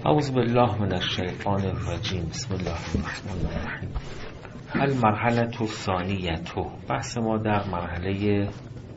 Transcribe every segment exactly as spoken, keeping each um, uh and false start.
اعوذ بالله من الشیطان الرجیم. بسم الله الرحمن الرحیم. المرحله الثانیه، بحث ما در مرحله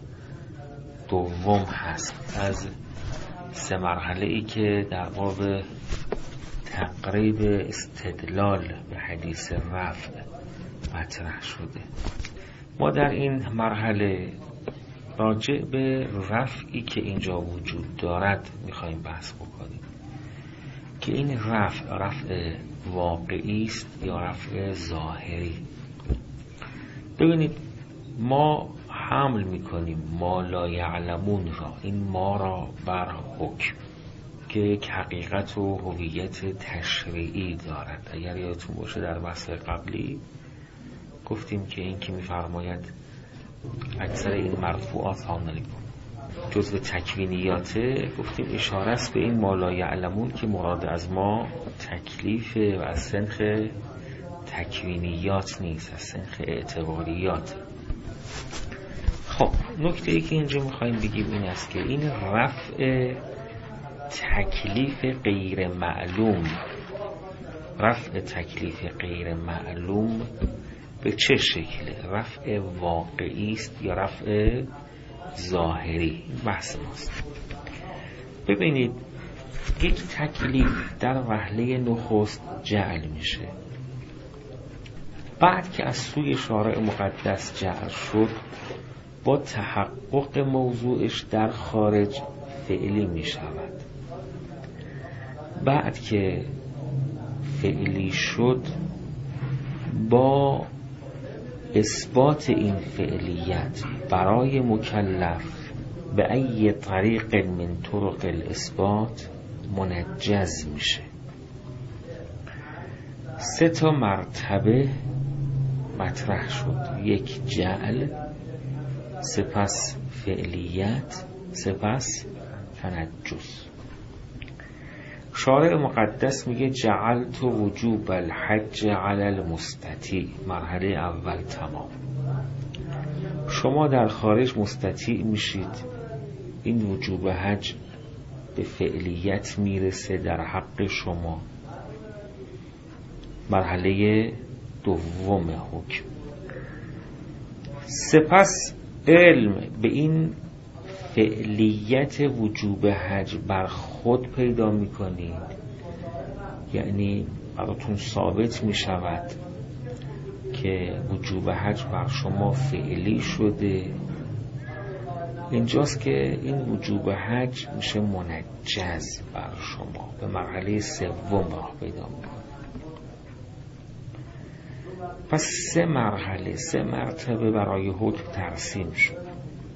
دوم هست از سه مرحله ای که در باب تقریب استدلال به حدیث رفع مطرح شده. ما در این مرحله راجع به رفعی که اینجا وجود دارد میخوایم بحث بکنیم که این رفع رفع واقعی است یا رفع ظاهری. ببینید ما حمل میکنیم ما لا یعلمون را، این ما را بر حکم که یک حقیقت و هویت تشریعی دارد. اگر یادتون باشه در بحث قبلی گفتیم که این که میفرماید اکثر این مرفوعات ها جزء تکوینیاته، گفتیم اشاره است به این ما لا یعلمون که مراد از ما تکلیف و از سنخ تکوینیات نیست، از سنخ اعتباریات. خب نکته ای که اینجا میخواییم بگیم این است که این رفع تکلیف غیر معلوم، رفع تکلیف غیر معلوم به چه شکله؟ رفع واقعی است یا رفع ظاهری؟ بحث ماست. ببینید یک تکلیف در وهله نخست جعل میشه، بعد که از سوی شارع مقدس جعل شد با تحقق موضوعش در خارج فعلی میشود. بعد که فعلی شد با اثبات این فعلیت برای مکلف به ای طریق من طرق الاثبات منجز میشه. سه تا مرتبه مطرح شد، یک جعل، سپس فعلیت، سپس تنجز. شارع مقدس میگه جعلت وجوب الحج علی المستطیع، مرحله اول تمام. شما در خارج مستطیع میشید، این وجوب حج به فعلیت میرسه در حق شما، مرحله دوم حکم. سپس علم به این فعلیت وجوب حج بر خود پیدا میکنید، یعنی براتون ثابت میشود که وجوب حج بر شما فعلی شده. اینجاست که این وجوب حج میشه منجز بر شما، به مرحله سوم راه پیدا میکنه. پس سه مرحله، سه مرتبه برای حکم ترسیم شد.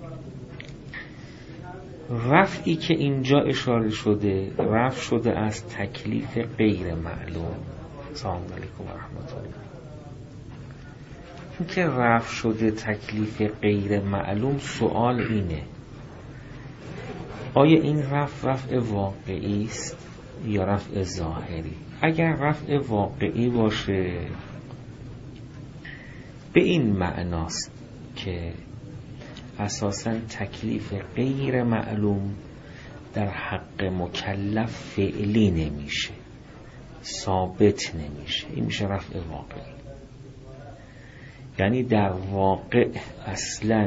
رفعی که اینجا اشاره شده، رفع شده از تکلیف غیر معلوم. سلام علیکم و رحمت الله. این که رفع شده تکلیف غیر معلوم، سوال اینه آیا این رفع رفع واقعی است یا رفع ظاهری؟ اگر رفع واقعی باشه به این معناست که اساساً تکلیف غیر معلوم در حق مکلف فعلی نمیشه، ثابت نمیشه. این میشه رفع واقعی، یعنی در واقع اصلاً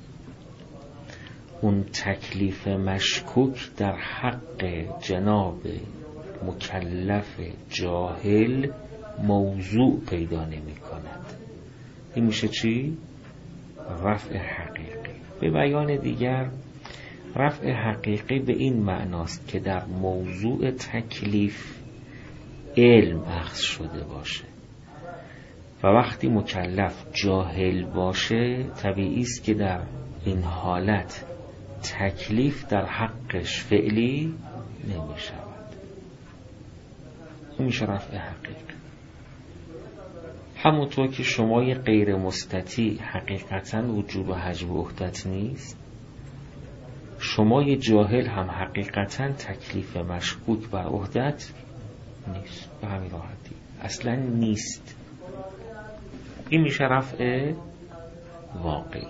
اون تکلیف مشکوک در حق جناب مکلف جاهل موضوع پیدا نمی کند. این میشه چی؟ رفع حقیقی. به بیان دیگر رفع حقیقی به این معناست که در موضوع تکلیف علم اخذ شده باشه و وقتی مکلف جاهل باشه طبیعی است که در این حالت تکلیف در حقش فعلی نمی شود. این میشه رفع حقیقی. همونطور که شمای غیر مستطیع حقیقتاً وجوب حج به عهدت نیست، شمای جاهل هم حقیقتاً تکلیف مشکوک بر عهدت نیست. به همین راحتی اصلاً نیست. این میشه رفع واقعی.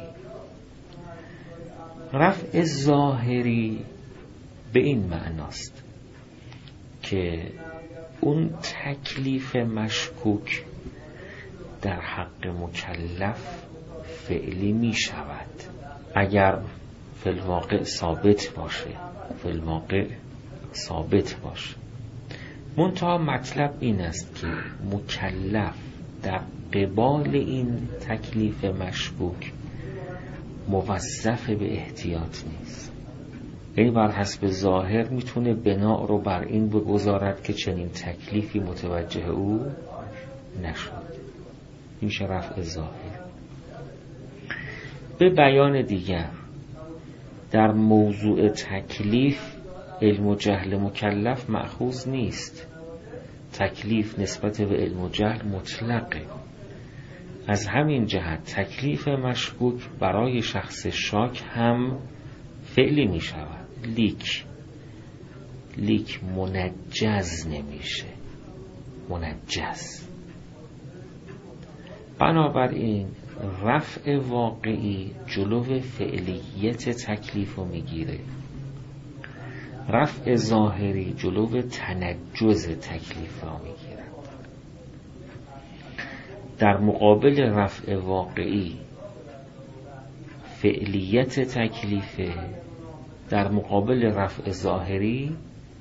رفع ظاهری به این معناست که اون تکلیف مشکوک در حق مکلف فعلی می شود اگر فی الواقع ثابت باشه فی الواقع ثابت باشه. منتها مطلب این است که مکلف در قبال این تکلیف مشکوک موظف به احتیاط نیست. یعنی بر حسب ظاهر میتونه بنا رو بر این بگذارد که چنین تکلیفی متوجه او نشد. میشه رفع ظاهر. به بیان دیگر در موضوع تکلیف علم و جهل مکلف مأخوذ نیست. تکلیف نسبت به علم و جهل مطلقه. از همین جهت تکلیف مشکوک برای شخص شاک هم فعلی می شود، لیک لیک منجز نمیشه. منجز. بنابراین رفع واقعی جلو فعلیت تکلیف رو میگیره، رفع ظاهری جلو تنجز تکلیف را میگیرد. در مقابل رفع واقعی فعلیت تکلیفه، در مقابل رفع ظاهری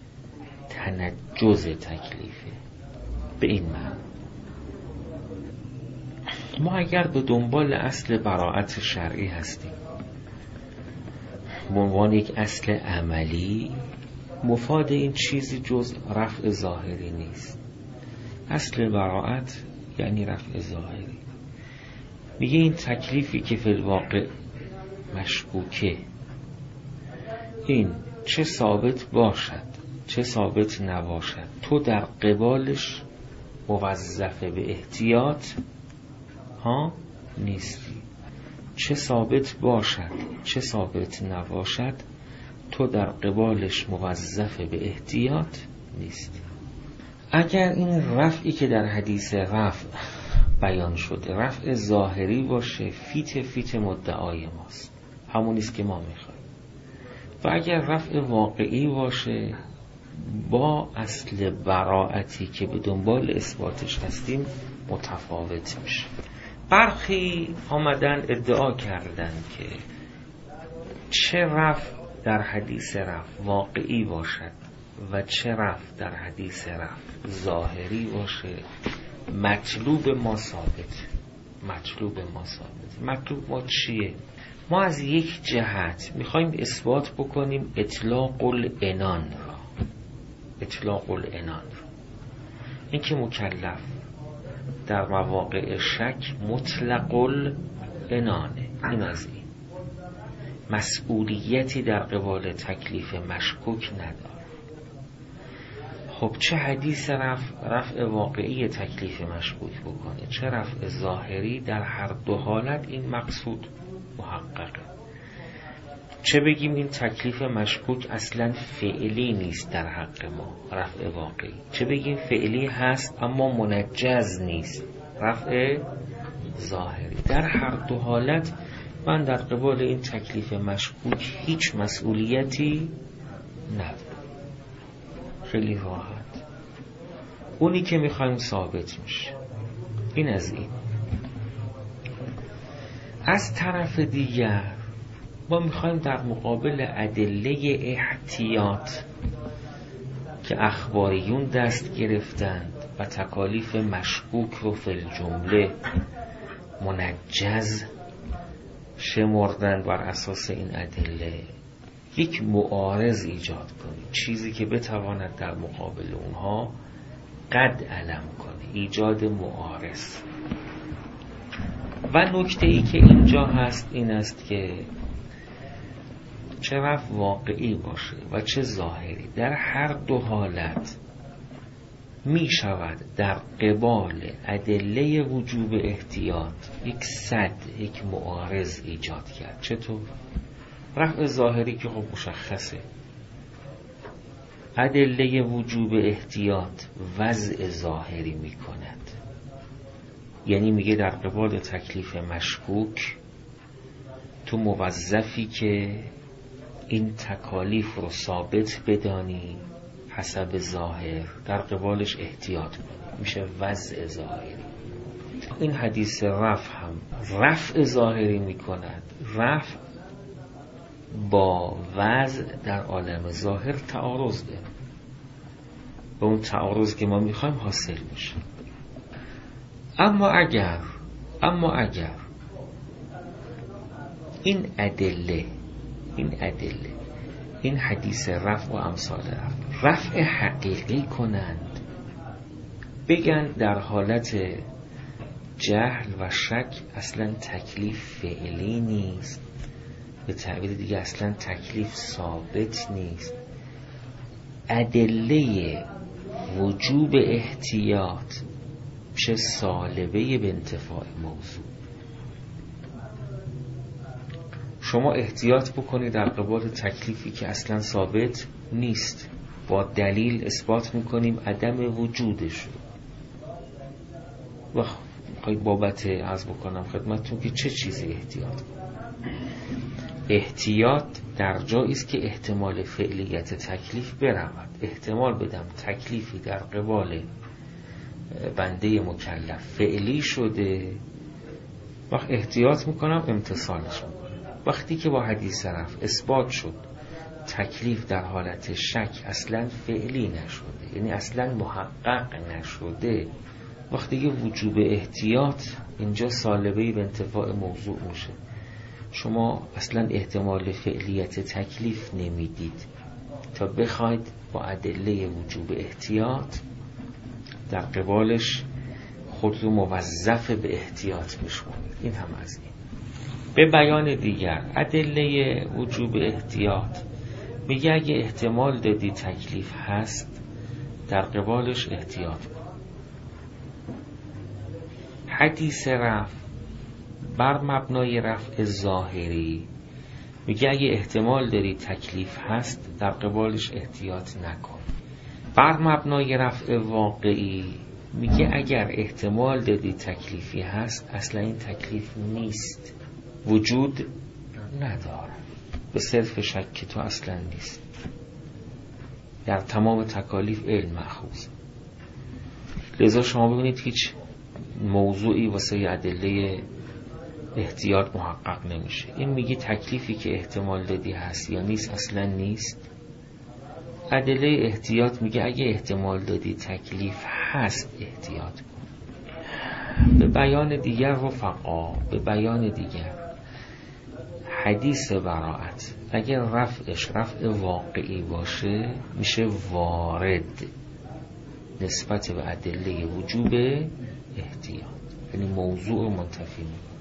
تنجز تکلیفه. به این معنی ما اگر به دنبال اصل براءت شرعی هستیم به عنوان یک اصل عملی، مفاد این چیزی جز رفع ظاهری نیست. اصل براءت یعنی رفع ظاهری. میگه این تکلیفی که فی الواقع مشکوکه، این چه ثابت باشد چه ثابت نباشد، تو در قبالش موظف به احتیاط ها نیستی. چه ثابت باشد چه ثابت نباشد، تو در قبالش موظف به احتیاط نیستی. اگر این رفعی که در حدیث رفع بیان شده رفع ظاهری باشه، فیت فیت مدعای ماست، همونیست که ما میخوایم. و اگر رفع واقعی باشه با اصل براعتی که به دنبال اثباتش هستیم متفاوت میشه. برخی آمدن ادعا کردن که چه رفع در حدیث رفع واقعی باشد و چه رفع در حدیث رفع ظاهری باشه، مطلوب ما ثابت. مطلوب ما ثابت. مطلوب ما چیه؟ ما از یک جهت میخوایم اثبات بکنیم اطلاق العنان را. اطلاق العنان را، این که مکلف در مواقع شک مطلق العنانه، این از این مسئولیتی در قبال تکلیف مشکوک نداره. خب چه حدیث رفع رفع واقعی تکلیف مشکوک بکنه، چه رفع ظاهری، در هر دو حالت این مقصود محققه. چه بگیم این تکلیف مشکوک اصلا فعلی نیست در حق ما، رفع واقعی، چه بگیم فعلی هست اما منجز نیست، رفع ظاهری. در هر دو حالت من در قبال این تکلیف مشکوک هیچ مسئولیتی ندارم. خیلی راحت. اونی که میخوایم ثابت میشه. این از این. از طرف دیگر ما میخوایم در مقابل ادله احتیاط که اخباریون دست گرفتند و تکالیف مشکوک رو فی الجمله منجز شمردند، بر اساس این ادله یک معارض ایجاد کنیم، چیزی که بتواند در مقابل اونها قد علم کنه، ایجاد معارض. و نکته ای که اینجا هست این است که چه رفع واقعی باشه و چه ظاهری، در هر دو حالت می شود در قبال ادله وجوب احتیاط یک صد، یک معارض ایجاد کرد. چطور؟ رفع ظاهری که خب مشخصه، ادله وجوب احتیاط وضع ظاهری می کند، یعنی میگه در قبال تکلیف مشکوک تو موظفی که این تکالیف رو ثابت بدانی حسب ظاهر، در قبالش احتیاط کنیم، میشه وضع ظاهری. این حدیث رفع هم رفع ظاهری میکند. رفع با وضع در عالم ظاهر تعارض داره، به اون تعارض که ما میخوایم حاصل میشه. اما اگر اما اگر این ادله این ادله این حدیث رفع و امثال رفع رفع حقیقی کنند، بگن در حالت جهل و شک اصلا تکلیف فعلی نیست، به تعبیر دیگه اصلا تکلیف ثابت نیست، ادله وجوب احتیاط چه سالبه به انتفاع موضوع. شما احتیاط بکنید در قبال تکلیفی که اصلا ثابت نیست، با دلیل اثبات میکنیم عدم وجودش. و خواهید بابت عرض بکنم خدمتتون که چه چیزی احتیاط کنید. احتیاط در جایی است که احتمال فعلیت تکلیف برود. احتمال بدم تکلیفی در قبال بنده مکلف فعلی شده، وقت احتیاط میکنم امتصالش میکنم. وقتی که با حدیث رفع اثبات شد تکلیف در حالت شک اصلا فعلی نشده، یعنی اصلا محقق نشده، وقتی که وجوب احتیاط اینجا سالبه‌ای به انتفاع موضوع میشه. شما اصلا احتمال فعلیت تکلیف نمیدید تا بخواید با ادله وجوب احتیاط در قبالش خود رو موظف به احتیاط بشمارید. این هم از این. به بیان دیگر ادله وجوب احتیاط میگه اگه احتمال دادی تکلیف هست در قبالش احتیاط کن. حدیث رفع بر مبنای رفع ظاهری میگه اگه احتمال داری تکلیف هست در قبالش احتیاط نکن. بر مبنای رفع واقعی میگه اگر احتمال دادی تکلیفی هست اصلا این تکلیف نیست، وجود نداره، به صرف شک تو اصلا نیست. در تمام تکالیف علم مأخوذ. لذا شما ببینید هیچ موضوعی واسه ادله احتیاط محقق نمیشه. این میگی تکلیفی که احتمال دادی هست یا نیست اصلا نیست. ادله احتیاط میگه اگه احتمال دادی تکلیف هست احتیاط کن. به بیان دیگر رفقا، به بیان دیگر حدیث براءت اگر رفعش رفع واقعی باشه میشه وارد نسبت به ادله وجوب احتیاط، یعنی موضوع منتفی میکنه.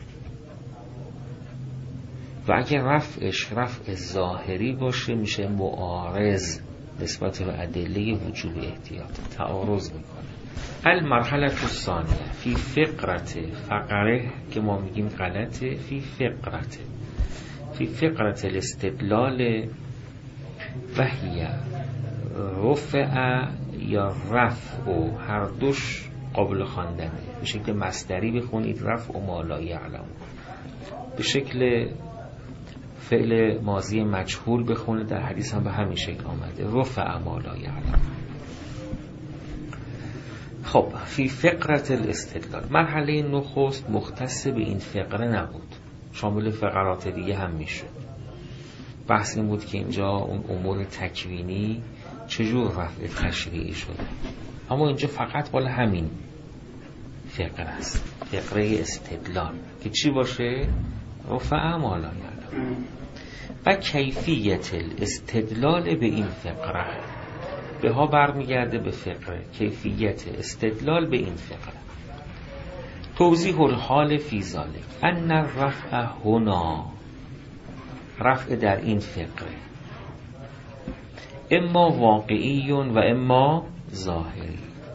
و اگر رفعش رفع ظاهری باشه میشه معارض نسبت به ادله وجوب احتیاط، تعارض میکنه. المرحله الثانیه فی فقرت، فقره که ما میگیم غلطه، فی فقرت فی فقرت الاستدلال و هی رفع یا رفع و هر دوش قابل خواندنه. به شکل مصدری بخونید رفع و ما لا یعلم، به شکل فعل ماضی مجهول بخونید، در حدیث هم به همین شکل آمده رفع ما لا یعلم. خب فی فقرت الاستدلال، مرحله نخست مختص به این فقره نبود، شامل فقرات دیگه هم میشه. بحث این بود که اینجا اون امور تکوینی چجور رفع تشریعی شده، اما اینجا فقط بالا همین فقره است، فقره استدلال که چی باشه؟ رفع ما لا یعلم. و کیفیت الاستدلال به این فقره به ها برمیگرده به فقره، کیفیت استدلال به این فقره. توضیح الحال فی ذالک ان الرفع هنا، رفع در این فقره اما واقعی و اما ظاهری.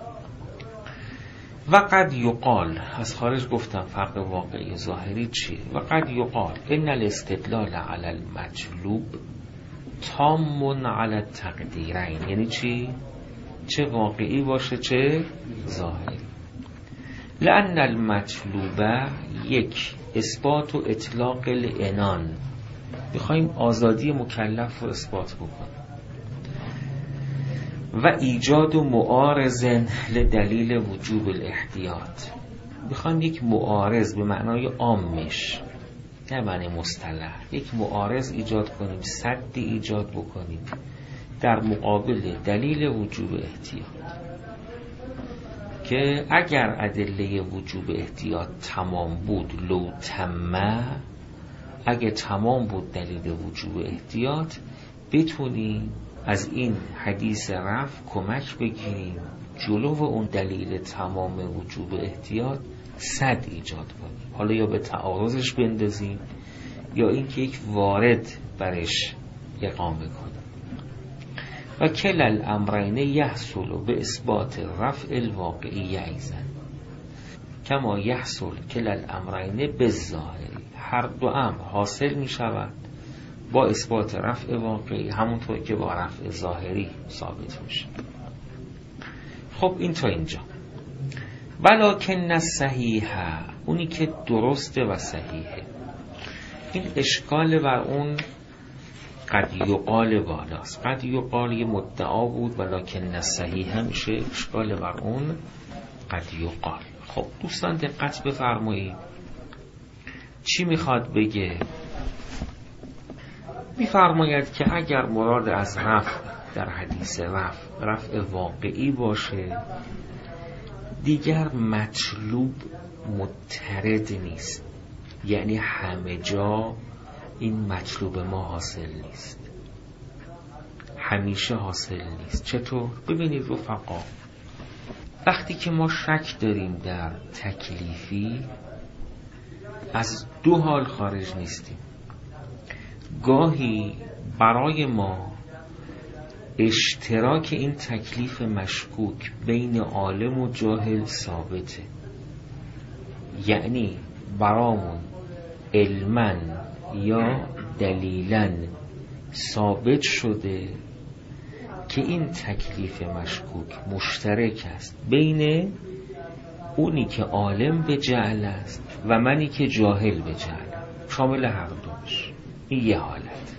و قد یقال، از خارج گفتم فرق واقعی و ظاهری چیه. و قد یقال ان الاستدلال علی المطلوب تام علی التقدیرین، یعنی چی؟ چه واقعی باشه چه ظاهری. لأن المطلوب یک اثبات و اطلاق العنان، میخوایم آزادی مکلف رو اثبات بکنیم. و ایجاد و معارضن لدلیل وجوب الاحتیاط. میخوایم یک معارض به معنای عامش، نه معنی مصطلح، یک معارض ایجاد کنیم، سدی ایجاد بکنیم در مقابل دلیل وجوب احتیاط، که اگر ادله وجوب احتیاط تمام بود، لو تمه، اگه تمام بود دلیل وجوب احتیاط، بتونیم از این حدیث رفع کمک بگیریم جلو اون دلیل تمام وجوب احتیاط سد ایجاد کنیم، حالا یا به تعارضش بندازیم یا اینکه یک وارد برش اقامه کنیم. و کل الامرین یحصل به اثبات رفع الواقعی ایضا کما یحصل کل الامرین بالظاهری. هر دو امر حاصل می شود با اثبات رفع واقعی همونطور که با رفع ظاهری ثابت میشه. خب این تا اینجا. ولکن الصحیح، اونی که درسته و صحیحه، این اشکال بر اون قد یقال بالاست. قد یقال یه مدعا بود، ولکن الصحیح میشه اشکال بر اون قد یقال. خب دوستان دقت بفرمایید چی میخواد بگه. میفرماید که اگر مراد از رفع در حدیث رفع رفع واقعی باشه، دیگر مطلوب مضطرد نیست، یعنی همه جا این مطلوب ما حاصل نیست، همیشه حاصل نیست. چطور؟ ببینید رفقا، وقتی که ما شک داریم در تکلیفی، از دو حال خارج نیستیم. گاهی برای ما اشتراک این تکلیف مشکوک بین عالم و جاهل ثابته، یعنی برامون علماً یا دلیلاً ثابت شده که این تکلیف مشکوک مشترک است بین اونی که عالم به جهل است و منی که جاهل به جهل، شامل هر دوش. این یه حالت.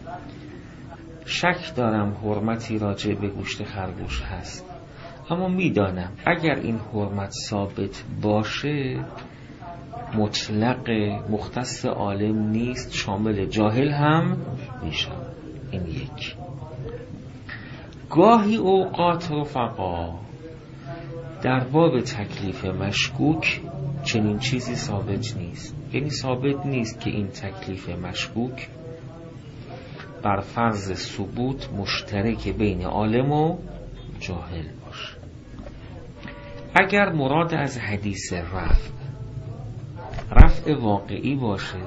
شک دارم حرمتی راجع به گوشت خرگوش هست، اما میدانم اگر این حرمت ثابت باشه مطلق مختص عالم نیست، شامل جاهل هم میشه. این یک. گاهی اوقات رفقا در باب تکلیف مشکوک چنین چیزی ثابت نیست، یعنی ثابت نیست که این تکلیف مشکوک بر فرض ثبوت مشترک بین عالم و جاهل باشه. اگر مراد از حدیث رفع رفع واقعی باشه،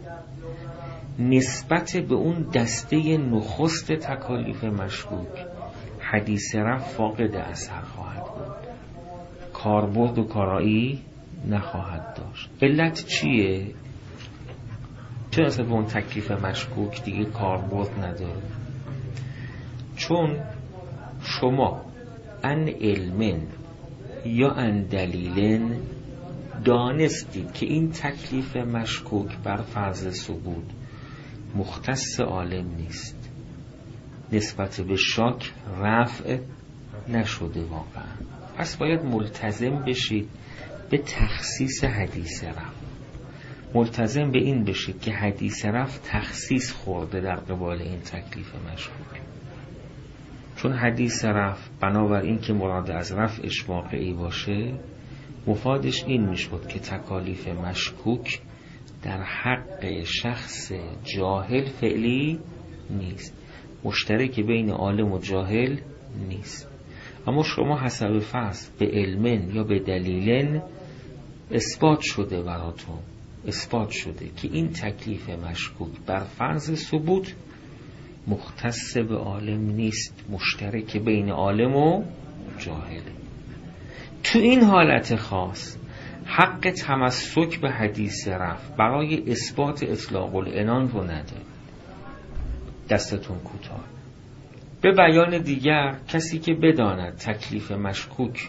نسبت به اون دسته نخست تکالیف مشکوک حدیث رفع فاقد اثر خواهد بود، کاربرد و کارایی نخواهد داشت. علت چیه؟ چرا اصلا به اون تکلیف مشکوک دیگه کاربرد نداره؟ چون شما ان علمن یا ان دلیلن دانستید که این تکلیف مشکوک بر فرض ثبوت مختص عالم نیست، نسبت به شاک رفع نشده واقعا، پس باید ملتزم بشید به تخصیص حدیث رفع، ملتزم به این بشید که حدیث رفع تخصیص خورده در قبال این تکلیف مشکوک. چون حدیث رفع بنابراین که مراد از رفعش واقعی باشه، مفادش این میشود که تکالیف مشکوک در حق شخص جاهل فعلی نیست، مشترک بین عالم و جاهل نیست. اما شما حسب فرض به علمن یا به دلیلن اثبات شده براتون، اثبات شده که این تکلیف مشکوک بر فرض ثبوت مختص به عالم نیست، مشترک بین عالم و جاهل. تو این حالت خاص حق تمسک به حدیث رفع برای اثبات اطلاق العنان رو نداره. دستتون کوتاه. به بیان دیگر، کسی که بداند تکلیف مشکوک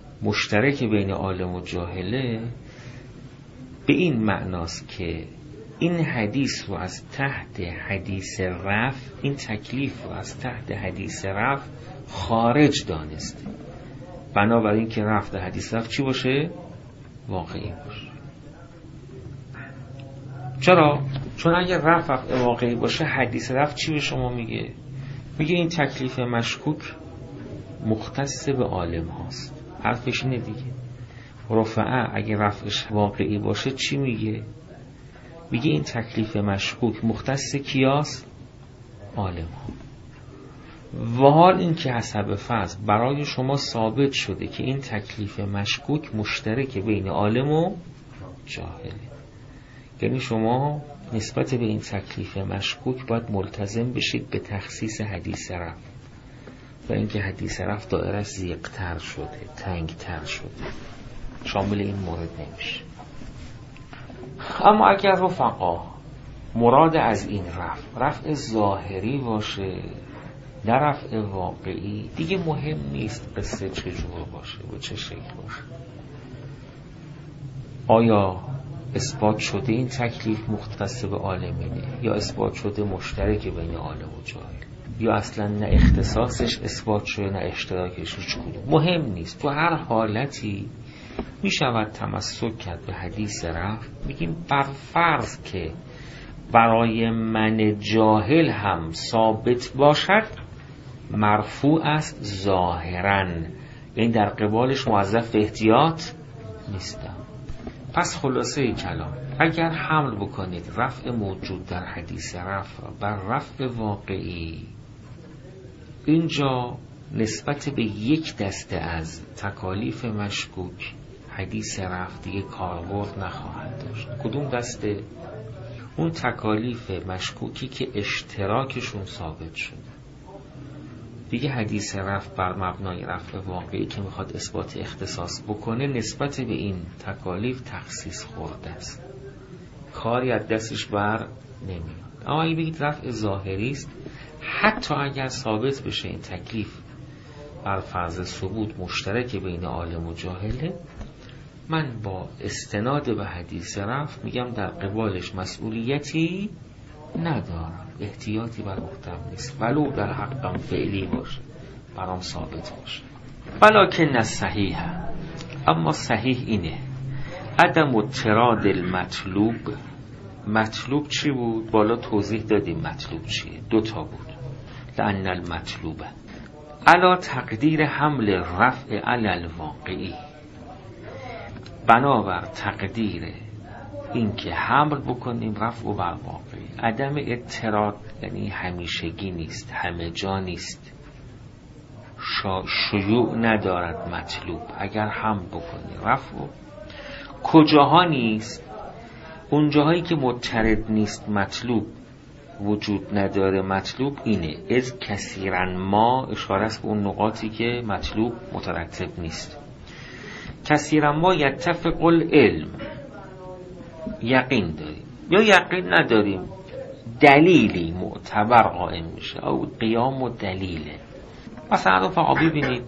مشترک بین عالم و جاهله، به این معناست که این حدیث رو از تحت حدیث رفع، این تکلیف رو از تحت حدیث رفع خارج دانسته. بنابراین که رفع حدیث رفع چی باشه؟ واقعی باشه. چرا؟ چون اگر رفع واقعی باشه حدیث رفع چی به شما میگه؟ میگه این تکلیف مشکوک مختص به عالم هاست. حرفش اینه دیگه. رفعه اگه رفعش واقعی باشه چی میگه؟ میگه این تکلیف مشکوک مختص کیاست؟ عالم ها. و حال این که حسب فرض برای شما ثابت شده که این تکلیف مشکوک مشترک بین عالم و جاهله، یعنی شما نسبت به این تکلیف مشکوک باید ملتزم بشید به تخصیص حدیث رفع و اینکه حدیث رفع دایرش ضیق‌تر شده، تنگ‌تر شده، شامل این مورد نمیشه. اما اگر رفقا مراد از این رفع رفع ظاهری باشه نه رفع واقعی، دیگه مهم نیست قصه چجور باشه و چه شکل باشه. آیا اثبات شده این تکلیف مختص به عالمینه یا اثبات شده مشترک بین عالم و جاهل، یا اصلا نه اختصاصش اثبات شده نه اشتراکش، هیچ کدوم مهم نیست. تو هر حالتی می شود تمسک کرد به حدیث رفع. میگیم بر فرض که برای من جاهل هم ثابت باشد مرفوع است ظاهراً، یعنی در قبالش موظف احتیاط نیستم. پس خلاصه کلام اگر حمل بکنید رفع موجود در حدیث رفع بر رفع واقعی، اینجا نسبت به یک دسته از تکالیف مشکوک حدیث رفع دیگه کاربرد نخواهد داشت. کدوم دسته؟ اون تکالیف مشکوکی که اشتراکشون ثابت شده. دیگه حدیث رفع بر مبنای رفع واقعی که میخواد اثبات اختصاص بکنه نسبت به این تکالیف تخصیص خورده است، کاری از دستش بر نمیاد. اما اگه بگید رفع ظاهری است، حتی اگر ثابت بشه این تکلیف بر فرض ثبوت مشترک بین عالم و جاهله، من با استناد به حدیث رفع میگم در قبالش مسئولیتی ندارم، احتیاطی بر عهدم نیست، ولو در حقم فعلی باشه، برام ثابت باشه. ولکن الصحیح، اما صحیح اینه عدم اضطراد المطلوب. مطلوب چی بود؟ بالا توضیح دادیم مطلوب چیه، دوتا بود. لأن المطلوبه علا تقدیر حمل رفع علی الواقعی، بنابر تقدیر این که حمل بکنیم رفع و بر واقعی. عدم اضطراد یعنی همیشگی نیست، همه جا نیست، شیوع ندارد مطلوب. اگر حمل بکنیم رفع و کجاها نیست؟ اون جاهایی که مضطرد نیست مطلوب وجود نداره مطلوب اینه. از کثیرا ما اشاره است به اون نقاطی که مطلوب مترتب نیست. کثیرا ما یتفق العلم، یقین داریم یا یقین نداریم، دلیلی معتبر قائم میشه او قیام و دلیله. مثلا فقط ببینید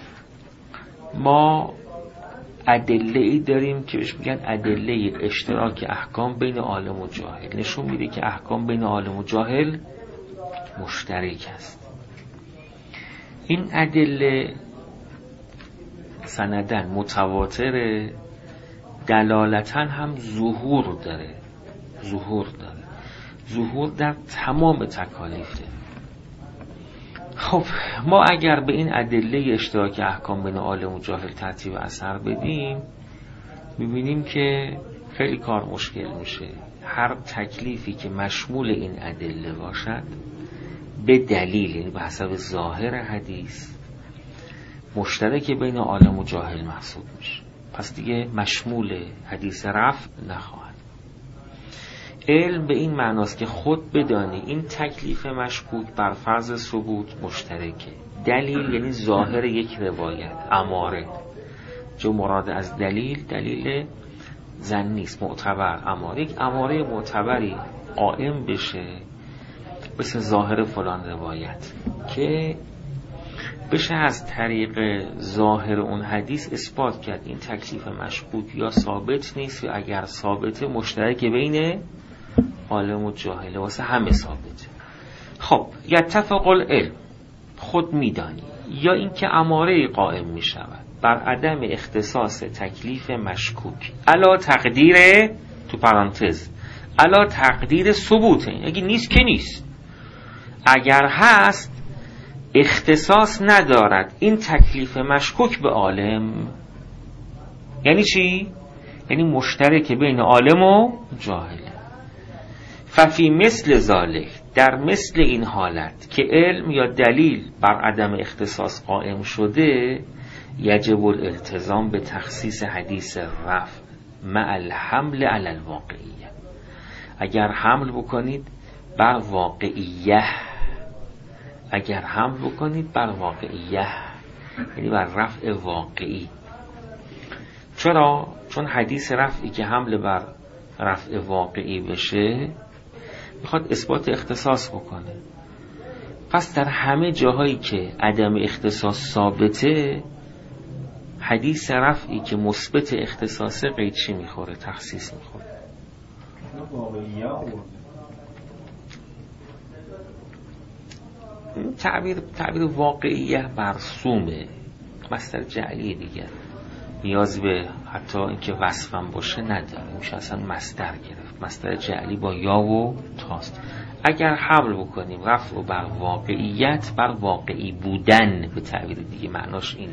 ما ادله ای داریم که بهش میگن ادله اشتراک احکام بین عالم و جاهل، نشون میده که احکام بین عالم و جاهل مشترک است. این ادله سندن متواتره، دلالتاً هم ظهور داره، ظهور داره ظهور در تمام تکالیفه. خب ما اگر به این ادله اشتراک احکام بین عالم و جاهل ترتیب اثر بدیم، میبینیم که خیلی کار مشکل میشه. هر تکلیفی که مشمول این ادله باشد به دلیل، یعنی به حسب ظاهر حدیث، مشترک بین عالم و جاهل محسوب میشه، پس دیگه مشمول حدیث رفع نخواهد. علم به این معناست که خود بدانی این تکلیف مشکوک بر فرض ثبوت مشترکه. دلیل یعنی ظاهر یک روایت، اماره، جو مراد از دلیل دلیل ظنی است، معتبر. اماره یک اماره معتبری قائم بشه مثل ظاهر فلان روایت که بشه از طریق ظاهر اون حدیث اثبات کرد این تکلیف مشکوک یا ثابت نیست، و اگر ثابته مشترک بین عالم و جاهله، واسه همه ثابته. خب یتفق العلم، خود میدانی، یا اینکه اماره قائم می شود بر عدم اختصاص تکلیف مشکوک علا تقدیر، تو پرانتز، علا تقدیر ثبوت. اگه نیست که نیست، اگر هست اختصاص ندارد این تکلیف مشکوک به عالم. یعنی چی؟ یعنی مشترک بین عالم و جاهله. ففی مثل ذالک، در مثل این حالت که علم یا دلیل بر عدم اختصاص قائم شده، یجب الالتزام به تخصیص حدیث رفع مع الحمل علی الواقعیه. اگر حمل بکنید بر واقعیه، اگر حمل بکنید بر واقعیه یعنی بر رفع واقعی. چرا؟ چون حدیث رفعی که حمل بر رفع واقعی بشه میخواد اثبات اختصاص بکنه. پس در همه جاهایی که عدم اختصاص ثابته، حدیث رفعی که مثبت اختصاصه قید چی میخوره؟ تخصیص میخوره. تعبیر تعبیر واقعیه مرسومه، مصدر جعلی دیگه، نیاز به حتی اینکه وصفم باشه نداره، میشه اصلا مصدر گرفت. مصدر جعلی با یا و تاست. اگر حمل بکنیم رفع و بر واقعیت، بر واقعی بودن به تعبیر دیگه، معناش اینه.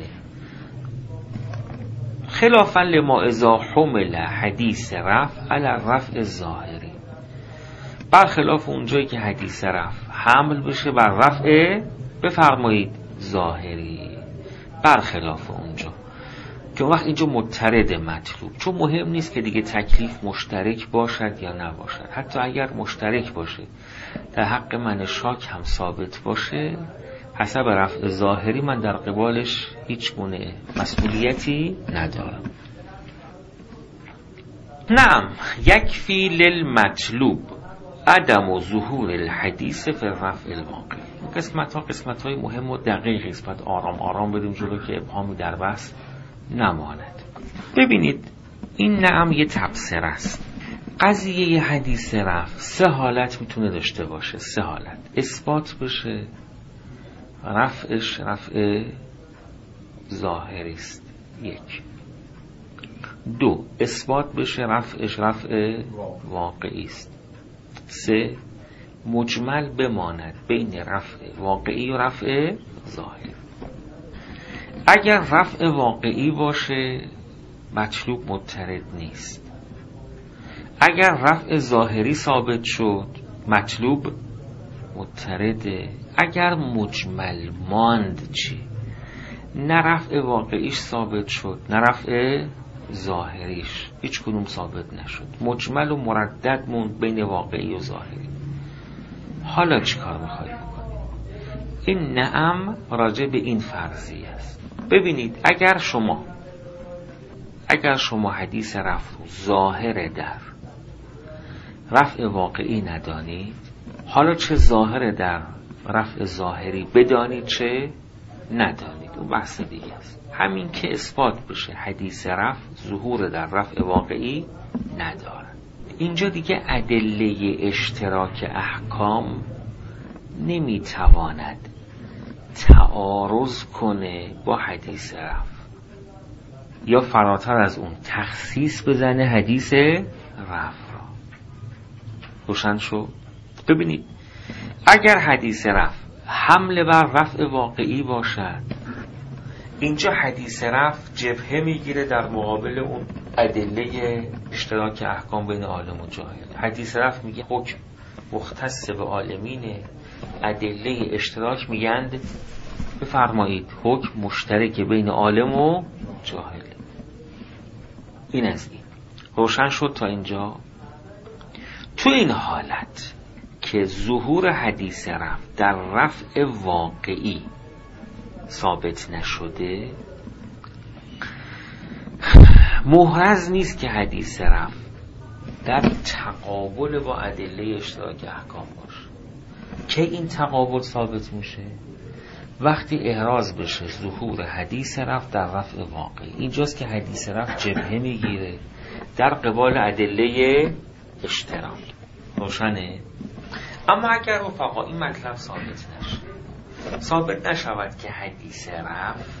خلافا لما اذا حمل حدیث رفع علی رفع ظاهری، برخلاف اونجایی که حدیث رفع حمل بشه بر رفع، بفرمایید، ظاهری، برخلاف اونجا که وقت اینجا مضطرد مطلوب، چون مهم نیست که دیگه تکلیف مشترک باشد یا نباشد. حتی اگر مشترک باشه در حق من شاک هم ثابت باشه، حسب رفع ظاهری من در قبالش هیچ گونه مسئولیتی ندارم. نعم یکفی للمطلوب عدم و ظهور الحدیث فی رفع الواقع. قسمت ها قسمت های مهم و دقیقی است، باید آرام آرام بریم جلو که ابهامی در بحث نماند. ببینید این نعم یه تبصره است. قضیه ی حدیث رفع سه حالت میتونه داشته باشه. سه حالت: اثبات بشه رفعش رفع ظاهری است، یک. دو، اثبات بشه رفعش رفع واقعی است. سه، مجمل بماند بین رفع واقعی و رفع ظاهری. اگر رفع واقعی باشه مطلوب مضطرد نیست. اگر رفع ظاهری ثابت شد مطلوب مضطرده. اگر مجمل ماند چی؟ نه رفع واقعیش ثابت شد نه رفع ظاهریش، هیچ کدوم ثابت نشد، مجمل و مردد موند بین واقعی و ظاهری. حالا چی کار میخوایی بکنی؟ این نعم راجع به این فرضیه است. ببینید اگر شما اگر شما حدیث رفع ظاهر در رفع واقعی ندانید، حالا چه ظاهر در رفع ظاهری بدانید چه ندانید، اون بحث دیگه است. همین که اثبات بشه حدیث رفع ظهور در رفع واقعی نداره، اینجا دیگه ادله اشتراک احکام نمیتواند تعارض کنه با حدیث رفع، یا فراتر از اون تخصیص بزنه حدیث رفع را. روشن شو؟ ببینید اگر حدیث رفع حمله بر رفع واقعی باشد، اینجا حدیث رفع جبهه میگیره در مقابل اون ادله اشتراک احکام بین عالم و جاهل. حدیث رفع میگه حکم مختص به عالمینه، ادله اشتراک میگند بفرمایید حکم مشترک بین عالم و جاهل. این از این. روشن شد تا اینجا؟ تو این حالت که ظهور حدیث رفع در رفع واقعی ثابت نشده، محرز نیست که حدیث رفع در تقابل با ادله اشتراک احکام باشه. که این تقابل ثابت میشه وقتی احراز بشه ظهور حدیث رفع در رفع واقعی. اینجاست که حدیث رفع جبهه میگیره در قبال ادله اشتراک. روشنه؟ اما اگر رفقا این مطلب ثابت نشه، ثابت نشود که حدیث رفع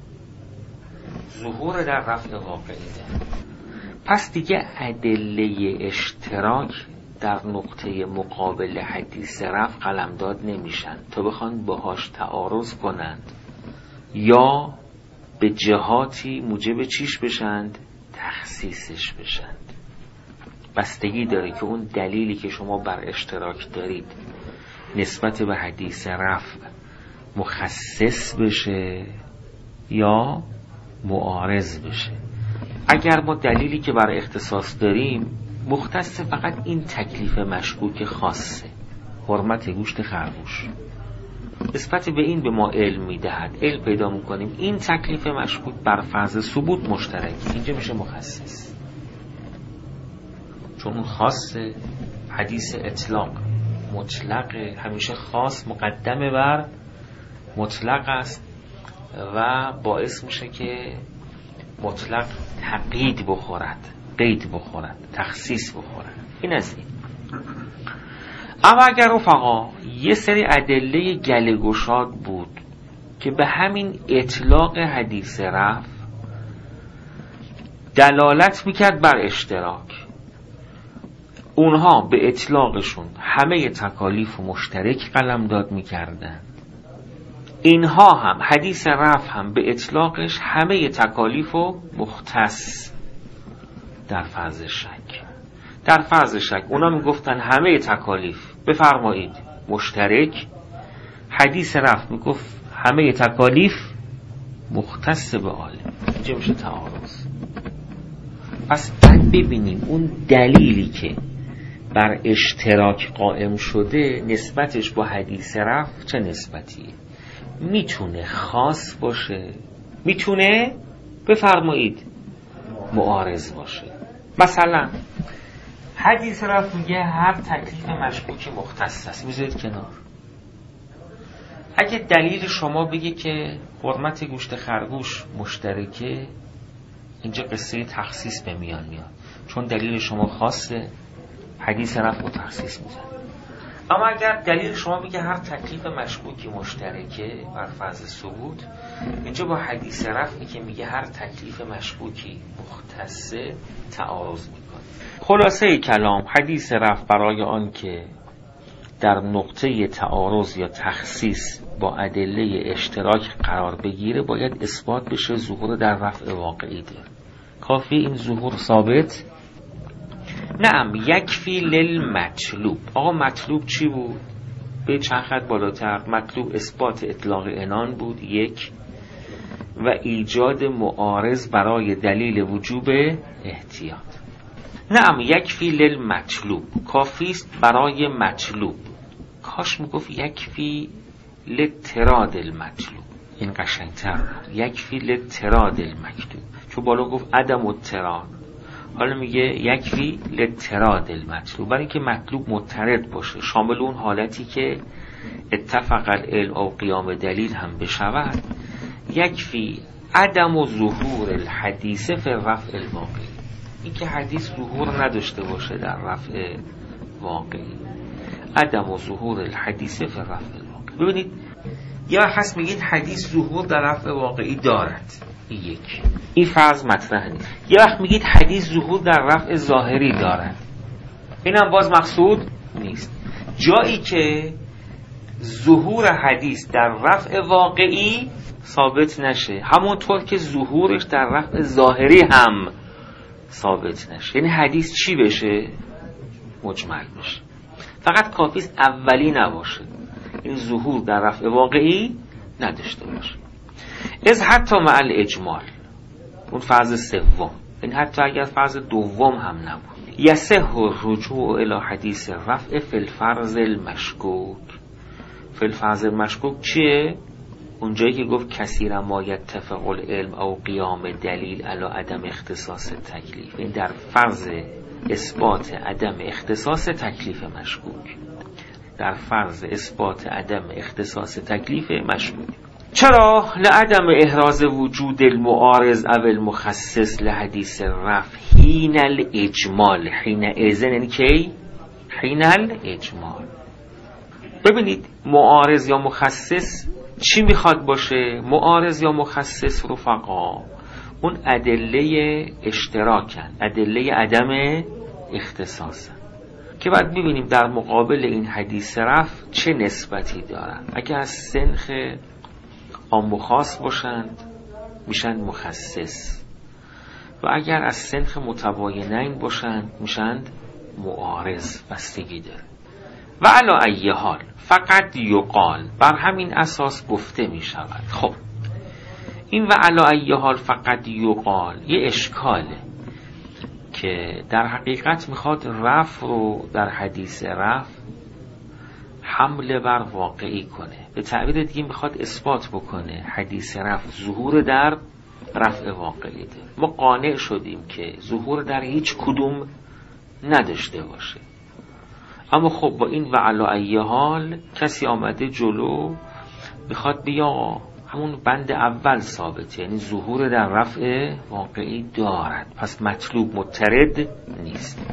ظهور در رفع واقعی ده، پس دیگه ادله اشتراک در نقطه مقابل حدیث رفع قلمداد نمیشن تا بخوان باهاش تعارض کنند یا به جهاتی موجب چیش بشند؟ تخصیصش بشند. بستگی داره که اون دلیلی که شما بر اشتراک دارید نسبت به حدیث رفع مخصص بشه یا معارض بشه. اگر ما دلیلی که بر اختصاص داریم مختص فقط این تکلیف مشکوک خاصه، حرمت گوشت خرگوش، نسبت به این به ما علم میدهد، علم پیدا میکنیم این تکلیف مشکوک بر فرض ثبوت مشترک، اینجا میشه مخصص، چون اون خاصه. حدیث اطلاق مطلق همیشه خاص مقدمه بر مطلق است و باعث میشه که مطلق تقیید بخورد، قید بخورد، تخصیص بخورد. این از این. اما اگر رفقا یه سری ادله گله گشاد بود که به همین اطلاق حدیث رفع دلالت میکرد بر اشتراک، اونها به اطلاقشون همه تکالیف و مشترک قلمداد میکردن، اینها هم حدیث رفع هم به اطلاقش همه تکالیف و مختص. در فرض شک در فرض شک اونا میگفتن همه تکالیف بفرمایید مشترک، حدیث رفع میگفت همه تکالیف مختص به عالم. اینجا میشه تعارض. پس بعد ببینیم اون دلیلی که بر اشتراک قائم شده نسبتش با حدیث رفع چه نسبتیه. میتونه خاص باشه، میتونه بفرمایید معارض باشه. مثلا حدیث رفع میگه هر تکلیف مشکوکی مختص است، میذارید کنار. اگه دلیل شما بگه که حرمت گوشت خرگوش مشترکه، اینجا قصه تخصیص به میان میاد، چون دلیل شما خاصه، حدیث رفع و تخصیص میزن. اما اگر دلیل شما بگه هر تکلیف مشکوکی مشترکه بر فرض ثبوت، اینجا با حدیث رفعی که میگه هر تکلیف مشکوکی مختصه تعارض میکنه. خلاصه کلام، حدیث رفع برای آن که در نقطه تعارض یا تخصیص با ادله اشتراک قرار بگیره باید اثبات بشه ظهور در رفع واقعی ده. کافی این ظهور ثابت؟ نعم یکفی للمطلوب. آقا مطلوب چی بود؟ به چند خط بالاتر مطلوب اثبات اطلاق عنان بود یک، و ایجاد معارض برای دلیل وجوب احتیاط. نعم یکفی للمطلوب، کافیست برای مطلوب. کاش میگفت یکفی لتراد المطلوب، این قشنگتر بود. یکفی لتراد المکتوب، چون بالا گفت عدم التراد، حالا میگه یکفی لتراد المطلوب، برای اینکه مطلوب مترد باشه، شامل اون حالتی که اتفق العلم او قیام دلیل هم بشود. یکفی عدم و ظهور الحدیث فی رفع الواقعی، این که حدیث ظهور نداشته باشه در رفع واقعی. عدم و ظهور الحدیث فی رفع الواقعی. ببینید یا هست میگید حدیث ظهور در رفع واقعی دارد، این یک، این فرض مطرح نیست. یه وقت میگید حدیث ظهور در رفع ظاهری دارد، اینم باز مقصود نیست. جایی که ظهور حدیث در رفع واقعی ثابت نشه، همونطور که ظهورش در رفع ظاهری هم ثابت نشه، یعنی حدیث چی بشه؟ مجمل بشه. فقط کافیست اولی نباشه، این ظهور در رفع واقعی نداشته باشه. از حتی مع الاجمال، اون فرض سوم، این حتی اگر فرض دوم هم نبود. یصح الرجوع الی حدیث رفع فی الفرض المشکوک. فی الفرض المشکوک چیه؟ اونجایی که گفت کثیرا ما یتفق العلم او قیام دلیل علی عدم اختصاص تکلیف، این در فرض اثبات عدم اختصاص تکلیف مشکوک، در فرض اثبات عدم اختصاص تکلیف مشکوک. چرا؟ لعدم احراز وجود المعارض او المخصص لحدیث رفع حین الاجمال. حین اذن یعنی کی؟ حین الاجمال. ببینید معارض یا مخصص چی میخواد باشه؟ معارض یا مخصص رفقا اون ادله اشتراکن، ادله عدم اختصاصن که بعد ببینیم در مقابل این حدیث رفع چه نسبتی دارن. اگه از سنخ عام و خاص باشند میشن مخصص و اگر از سنخ متباینین باشند میشند معارض. بستگی داره. و علی ای حال فقط یقال، بر همین اساس گفته می شود. خب این و علی ای حال فقط یقال یه اشکاله که در حقیقت میخواد رفع رو در حدیث رفع حمله بر واقعی کنه. به تعبیر دیگه میخواد اثبات بکنه حدیث رفع ظهور در رفع واقعی ده. ما قانع شدیم که ظهور در هیچ کدوم نداشته باشه، اما خب با این و علی ای حال کسی آمده جلو میخواد بیا همون بند اول ثابته، یعنی ظهور در رفع واقعی دارد، پس مطلوب مترد نیست.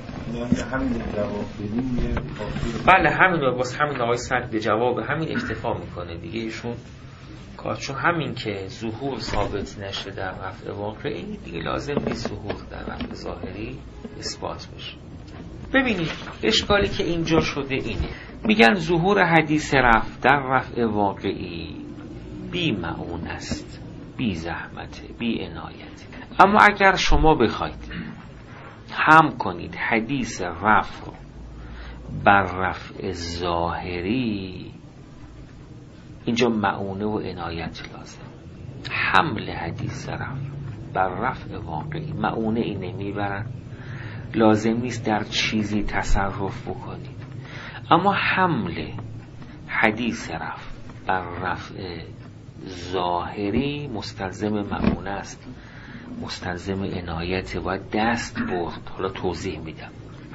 بله همین رو باز همین آقای سعد به جواب همین اکتفا میکنه دیگه ایشون کار، چون همین که ظهور ثابت نشه در رفع واقعی دیگه لازم نیست ظهور در رفع ظاهری اثبات بشه. ببینید اشکالی که اینجا شده اینه، میگن ظهور حدیث رفع در رفع واقعی بی معون است، بی زحمت، بی عنایت. اما اگر شما بخواید هم کنید حدیث رفع بر رفع ظاهری، اینجا معونه و عنایت لازم. حمل حدیث رفع بر رفع واقعی معونه اینه میبرن، لازم نیست در چیزی تصرف بکنید. اما حمل حدیث رفع بر رفع ظاهری مستلزم معونه است، مستلزم عنایت، باید دست برد. حالا توضیح میدم.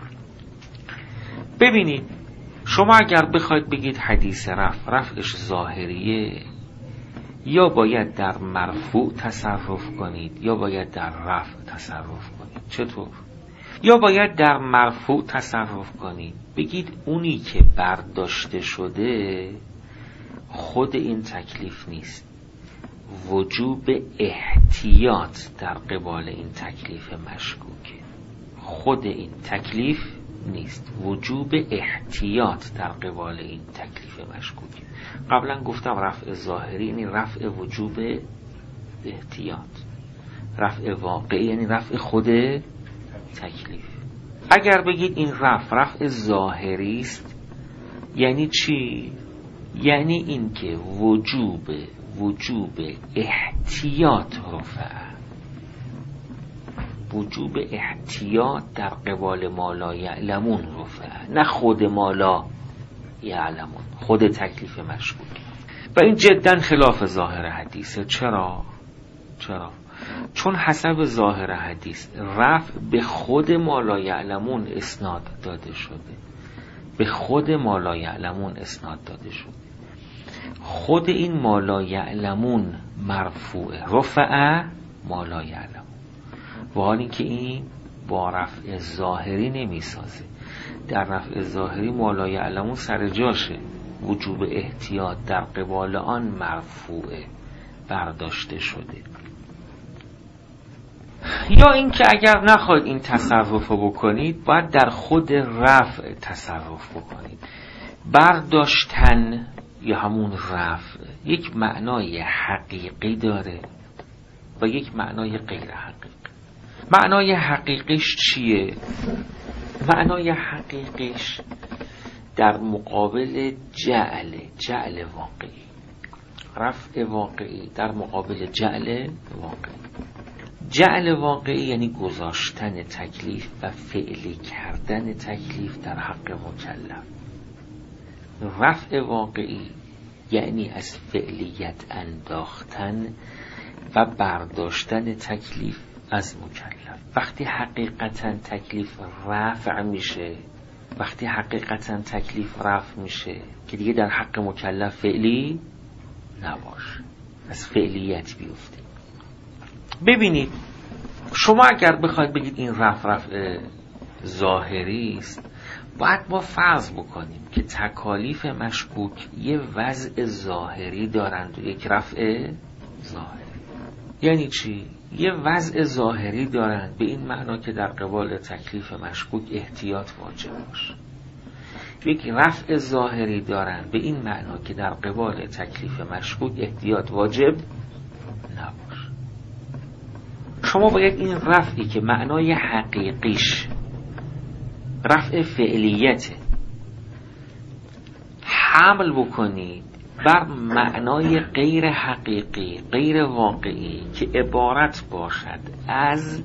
ببینید شما اگر بخواید بگید حدیث رفع رفعش ظاهریه، یا باید در مرفوع تصرف کنید یا باید در رفع تصرف کنید. چطور؟ یا باید در مرفوع تصرف کنید، بگید اونی که برداشته شده خود این تکلیف نیست، وجوب احتیاط در قبال این تکلیف مشکوکه. خود این تکلیف نیست، وجوب احتیاط در قبال این تکلیف مشکوکه. قبلا گفتم رفع ظاهری یعنی رفع وجوب احتیاط، رفع واقعی یعنی رفع خود تکلیف. اگر بگید این رفع رفع ظاهری است یعنی چی؟ یعنی این که وجوب وجوب احتیاط رفع، وجوب احتیاط در قبال ما لا یعلمون رفع، نه خود ما لا یعلمون، خود تکلیف مشکوک. و این جدا خلاف ظاهر حدیثه. چرا؟ چرا؟ چون حسب ظاهر حدیث رفع به خود ما لا یعلمون اسناد داده شده، به خود ما لا یعلمون اسناد داده شده. خود این ما لا یعلمون مرفوعه، رفع ما لا یعلمون، و حال این که این با رفع ظاهری نمی سازه. در رفع ظاهری ما لا یعلمون سر جاشه، وجوب احتیاط در قبال آن مرفوعه، برداشته شده. یا این که اگر نخواهید این تصرف رو بکنید باید در خود رفع تصرف بکنید. برداشتن یا همون رفع یک معنای حقیقی داره و یک معنای غیر حقیقی. معنای حقیقیش چیه؟ معنای حقیقیش در مقابل جعل جعل واقعی، رفع واقعی در مقابل جعل واقعی. جعل واقعی یعنی گذاشتن تکلیف و فعلی کردن تکلیف در حق مکلف. رفع واقعی یعنی از فعلیت انداختن و برداشتن تکلیف از مکلف. وقتی حقیقتا تکلیف رفع میشه، وقتی حقیقتا تکلیف رفع میشه که دیگه در حق مکلف فعلی نباشه، از فعلیت بیفته. ببینید شما اگر بخواید بگید این رفع رفع ظاهری است، باید ما فرض بکنیم که تکالیف مشکوک یه وضع ظاهری دارند و یک رفع ظاهری. یعنی چی؟ یه وضع ظاهری دارند به این معنا که در قبال تکلیف مشکوک احتیاط واجب باشه. یک رفع ظاهری دارند به این معنا که در قبال تکلیف مشکوک احتیاط واجب نباشه. شما باید این رفعی که معنای حقیقیش رفع فعلیته حمل بکنید بر معنای غیر حقیقی، غیر واقعی که عبارت باشد از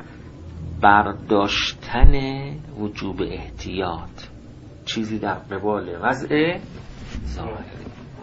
برداشتن وجوب احتیاط، چیزی در قبال وضع ظاهری.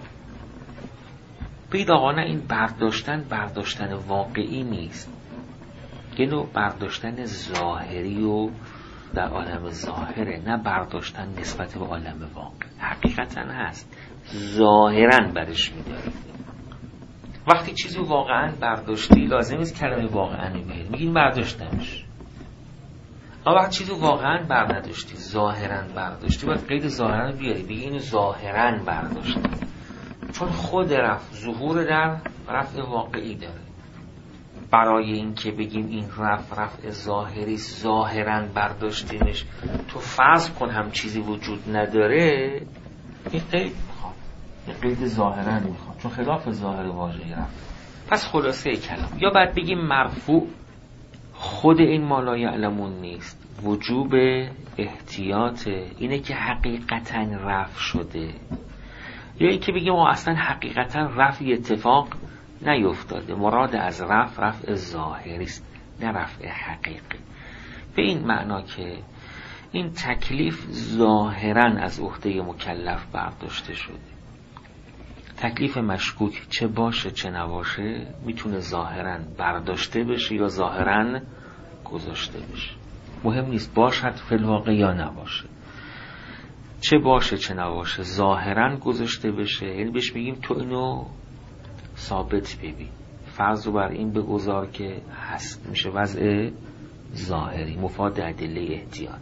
بید آقا نه، این برداشتن برداشتن واقعی نیست، یه نوع برداشتن ظاهری و در عالم ظاهره، نه برداشتن نسبت به عالم واقع. حقیقتا هست، ظاهرا برش میدارید. وقتی چیزی واقعا برداشتی لازم نیست کلمه واقعا میگید، میگین برداشتمش. اما وقتی چیزی واقعا بر نداشتی، ظاهرا برداشتی، باید قید ظاهرا بیاری، بگی اینو ظاهرا برداشتی، چون خود رفع ظهور در رفع واقعی داره. برای این که بگیم این رفع رفع ظاهری ظاهرا برداشتیمش، تو فرض کن هم چیزی وجود نداره، این قید میخواد، این قید ظاهرا میخواد، چون خلاف ظاهر واژه رفع. پس خلاصه کلام، یا باید بگیم مرفوع خود این ما لا یعلمون نیست، وجوب احتیاط اینه که حقیقتا رفع شده، یا این که بگیم ما اصلا حقیقتا رفع اتفاق نیفتاده، مراد از رفع رفع ظاهری است نه رفع حقیقی. به این معنا که این تکلیف ظاهرا از عهده مکلف برداشته شده. تکلیف مشکوک چه باشه چه نباشه میتونه ظاهرا برداشته بشه یا ظاهرا گذاشته بشه، مهم نیست باشد فی الواقع یا نباشه. چه باشه چه نباشه ظاهرا گذاشته بشه، یعنی بهش میگیم تو اینو ثابت ببین، فرض رو بر این بگذار که هست، میشه وضع ظاهری مفاد ادله احتیاط.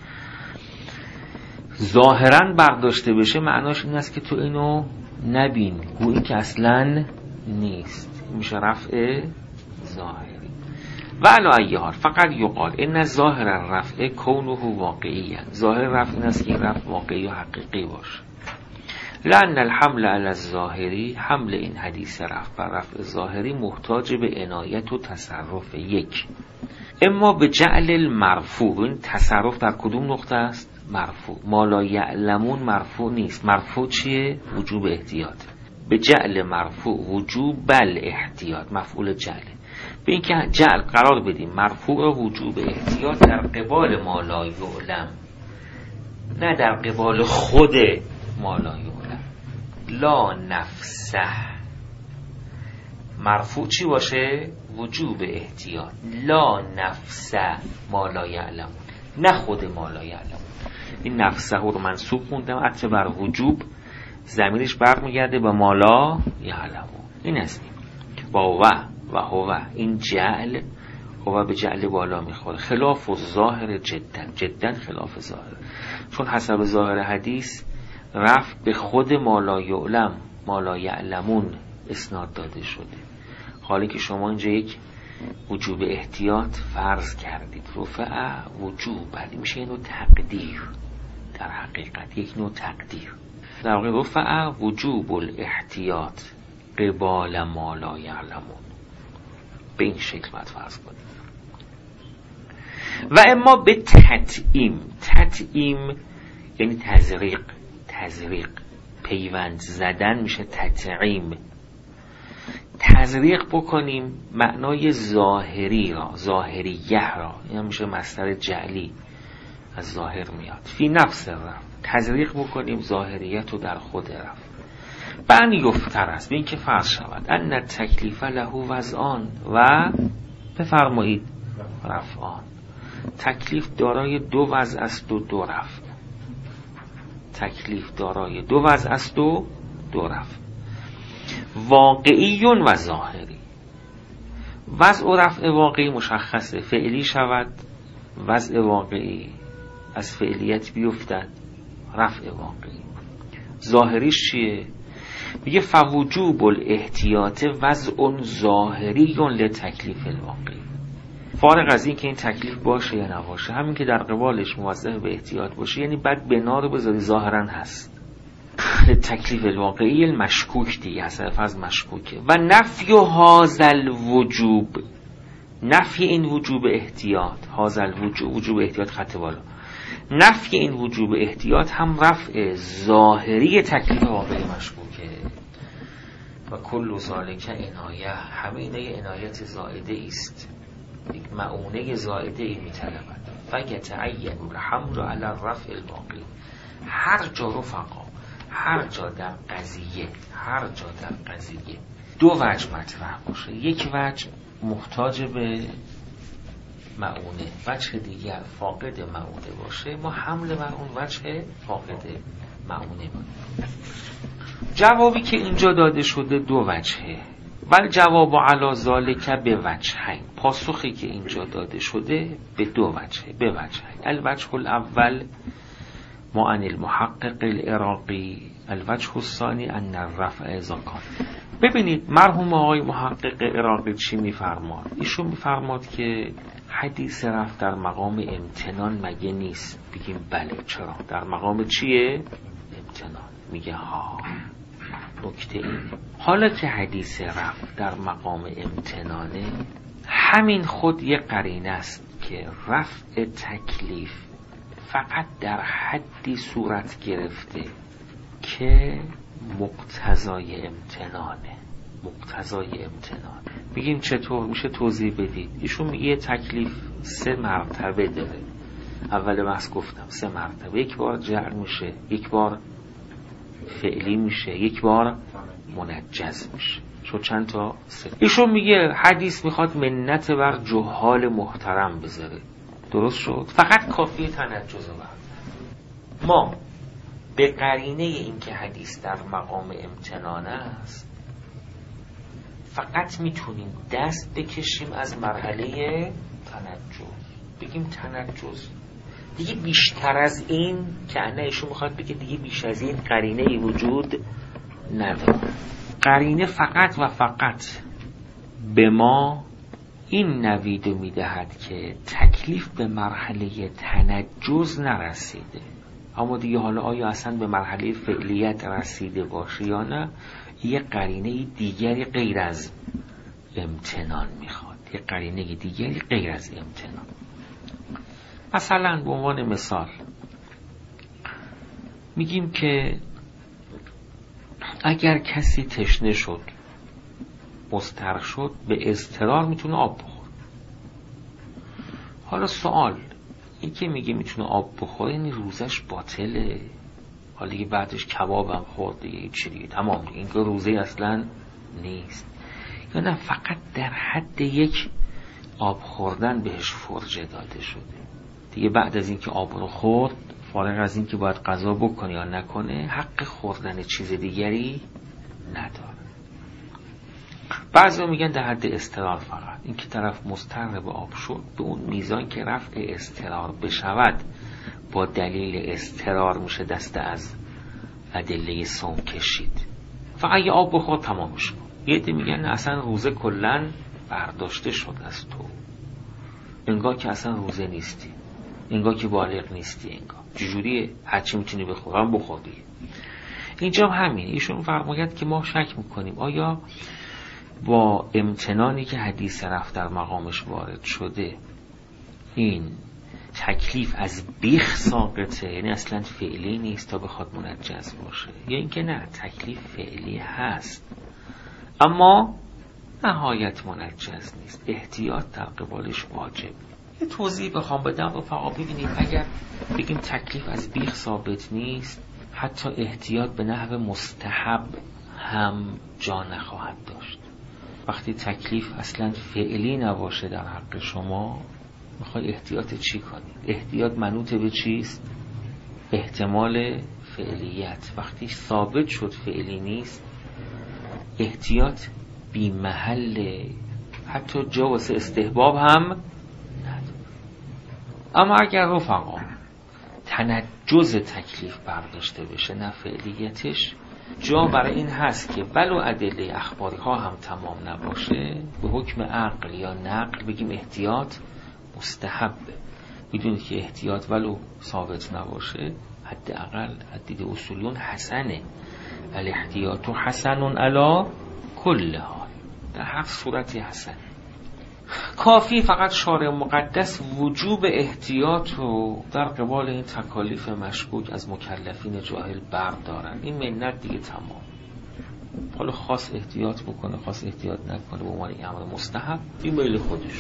ظاهرا برداشته بشه معناش این است که تو اینو نبین، گویی که اصلا نیست، میشه رفع ظاهری. و علی ای حال فقط یقال ان ظاهر الرفع کونه واقعی، ظاهر رفع این است که رفع واقعی و حقیقی باشه. لأن الحمل علی الظاهری، حمل این حدیث رفع بر رفع ظاهری محتاج به عنایت و تصرف. یک، اما به جعل المرفوع، این تصرف در کدوم نقطه است؟ مرفوع. ما لا یعلمون مرفوع نیست، مرفوع چیه؟ وجوب احتیاط. به جعل مرفوع وجوب الاحتیاط، مفعول جعل. به این که جعل قرار بدیم مرفوع وجوب احتیاط در قبال ما لا یعلم، نه در قبال خود ما لا یعلم. لا نفسه مرفوع چی باشه؟ وجوب احتیاط. لا نفسه ما لا یعلم، نه خود ما لا یعلم. این نفسه رو منصوب خوندم، عطف بر وجوب، ضمیرش برمیگرده به ما لا یعلم. این است با و و هو، این جعل، هو به جعل بالا میخوره، خلاف و ظاهر جدا، جدا خلاف ظاهر، چون حسب ظاهر حدیث رفع به خود ما لا یعلم، ما لا یعلمون اسناد داده شده، حالی که شما اینجا یک وجوب احتیاط فرض کردید. رفع وجوب بعد میشه یه نوع تقدیر، در حقیقت یک نوع تقدیر. در واقع رفع وجوب الاحتیاط قبال ما لا یعلمون، به این شکل باید فرض کنید. و اما به تطعیم، تطعیم یعنی تزریق، تزریق پیوند زدن میشه تطعیم. تزریق بکنیم معنای ظاهری را، ظاهریه را، این میشه مصدر جعلی، از ظاهر میاد. فی نفس رفع، تزریق بکنیم ظاهریت رو در خود رفع. بن یفتر است، به این که فرض شود ان تکلیف له وضعان، و بفرمایید رفعان، تکلیف دارای دو وضع است و دو رفع. تکلیف دارای دو وضع است و دو رفع. واقعی و ظاهری. وضع و رفع واقعی مشخصه، فعلی شود وضع واقعی، از فعلیت بیفتن، رفع واقعی. ظاهریش چیه؟ میگه فوجوب الاحتیاط وضع ظاهری لتکلیف الواقعی. فارغ از این که این تکلیف باشه یا نباشه، همین که در قبالش موظف به احتیاط باشه، یعنی بعد بنا رو بذاری ظاهرا هست. تکلیف الواقعی المشکوک دیگه، اصلا فرض مشکوکه. و نفی هازل وجوب، نفی این وجوب احتیاط، هازل وجوب، وجوب احتیاط خط بالا، نفی این وجوب احتیاط هم رفع ظاهری تکلیف واقعی مشکوکه. و کل ذالک عنایه، همه اینه عنایت زائده است، یک معونه زائده ای میطلبد. فیتعین الحمل علی الرفع الواقعی. هر جا رفقا، هر جا در قضیه، هر جا در قضیه دو وجه مطرح باشه، یک وجه محتاج به معونه، وجه دیگر فاقد معونه باشه، ما حمل بر اون وجه فاقد معونه باشه. جوابی که اینجا داده شده دو وجهه. بل جواب علی ذالک به وجهین، پاسخی که اینجا داده شده به دو وجهه، به وجهین. الوجه الاول ما ان المحقق العراقی، الوجه الثانی ان الرفع اذا کان. ببینید مرحوم آقای محقق عراقی چی میفرماد؟ ایشون میفرماد که حدیث رفع در مقام امتنان مگه نیست؟ بگیم بله. چرا؟ در مقام چیه؟ امتنان. میگه ها، نکته اینه حالا که حدیث رفع در مقام امتنانه، همین خود یه قرینه است که رفع تکلیف فقط در حدی صورت گرفته که مقتضای امتنانه، مقتضای امتنان. بگیم چطور میشه توضیح بدید؟ ایشون میگه تکلیف سه مرتبه داره. اول بحث گفتم سه مرتبه، یک بار جعل میشه، یک بار فعلی میشه، یک بار منجز میشه. شو چند تا؟ سه. ایشون میگه حدیث میخواد منت بر جهال محترم بذاره، درست شد؟ فقط کافی تنجز بر ما به قرینه این که حدیث در مقام امتنانه است فقط میتونیم دست بکشیم از مرحله تنجز، بگیم تنجز دیگه. بیشتر از این که نه، ایشون میخواد بگه دیگه بیش از این قرینه ای وجود نداره. قرینه فقط و فقط به ما این نویدو میدهد که تکلیف به مرحله تنجز نرسیده، اما دیگه حالا آیا اصلا به مرحله فعلیت رسیده باشه یا نه، یه قرینه دیگری غیر از امتنان میخواد، یه قرینه دیگری غیر از امتنان. مثلا به عنوان مثال میگیم که اگر کسی تشنه شد، مضطر شد، به اضطرار میتونه آب بخوره. حالا سوال این که میگه میتونه آب بخوره، یعنی روزش باطله؟ حالا دیگه بعدش کبابم خورد دیگه چی دیگه تمام دیگه، این که روزه اصلا نیست. یا نه فقط در حد یک آب خوردن بهش فرجه داده شده، دیگه بعد از اینکه آب رو خورد، فارغ از اینکه باید غذا بکنه یا نکنه، حق خوردن چیز دیگری نداره. بعضی میگن در حد اضطرار، فقط این که طرف مضطر به آب شد، به اون میزان که رفع اضطرار بشود با دلیل اضطرار میشه دست از ادله صوم کشید، فقط یه آب بخور تمامش کن. یه عده میگن اصلا روزه کلن برداشته شد از تو، انگار که اصلا روزه نیستی، انگار که بالغ نیستی، انگار چجوریه هرچی میتونی بخورم بخوری. اینجا همین ایشون فرماید که ما شک میکنیم آیا با امتنانی که حدیث رفع در مقامش وارد شده این تکلیف از بیخ ساقطه، یعنی اصلا فعلی نیست تا بخواد منجز باشه، یا اینکه نه تکلیف فعلی هست اما نهایت منجز نیست، احتیاط در قبالش واجب. یه توضیح بخوام بدم رفقا، ببینید اگر بگیم تکلیف از بیخ ثابت نیست، حتی احتیاط به نحو مستحب هم جا نخواهد داشت. وقتی تکلیف اصلا فعلی نباشه در حق شما، میخوای احتیاط چی کنید؟ احتیاط منوط به چیست؟ احتمال فعلیت. وقتی ثابت شد فعلی نیست، احتیاط بی محل، حتی جا واسه استحباب هم نداره. اما اگر رفقا تنجز تکلیف برداشته بشه نه فعلیتش، جا برای این هست که ولو ادله اخباری ها هم تمام نباشه به حکم عقل یا نقل بگیم احتیاط مستحبه. میدونید که احتیاط ولو ثابت نباشه حداقل حدید اصولیون حسنه، الاحتیاط حسن علی کل حال، در هر صورتی حسن. کافی فقط شارع مقدس وجوب احتیاط رو در قبال این تکالیف مشکوک از مکلفین جاهل بردارن، این منت دیگه تمام. حالا خاص احتیاط بکنه خاص احتیاط نکنه به عنوان امر مستحب این میل خودش،